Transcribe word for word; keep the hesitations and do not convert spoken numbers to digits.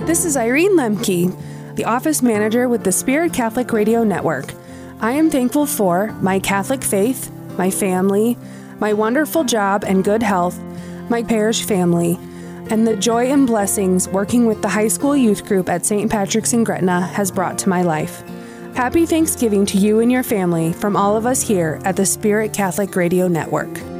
This is Irene Lemke, the office manager with the Spirit Catholic Radio Network. I am thankful for my Catholic faith, my family, my wonderful job and good health, my parish family, and the joy and blessings working with the high school youth group at Saint Patrick's in Gretna has brought to my life. Happy Thanksgiving to you and your family from all of us here at the Spirit Catholic Radio Network.